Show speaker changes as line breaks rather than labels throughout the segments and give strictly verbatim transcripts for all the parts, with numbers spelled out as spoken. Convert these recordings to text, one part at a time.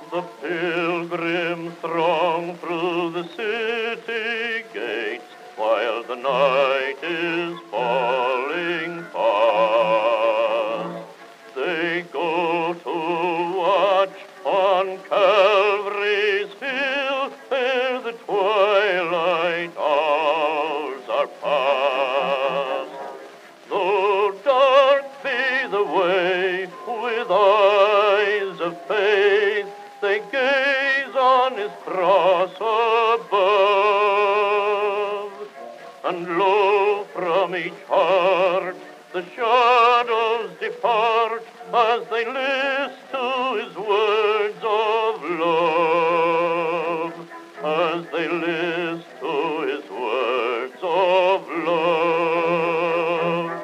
The pilgrims throng through the city gates while the night is falling fast. They go to watch on Calvary's hill where the twilight hours are past. Though dark be the way, with eyes of faith they gaze on his cross above. And lo, from each heart the shadows depart as they listen to his words of love, as they listen to his words of love.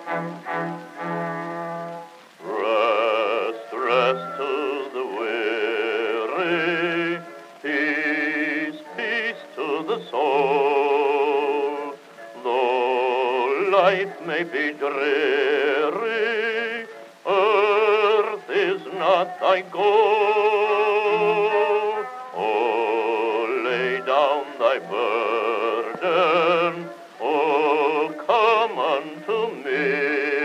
Rest, rest to the weary, peace, peace to the soul. Though life may be dreary, earth is not thy goal. Oh, lay down thy burden, oh, come unto me.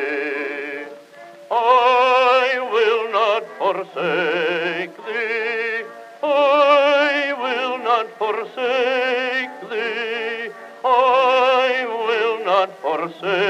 I will not forsake thee, I will not forsake thee, I will not forsake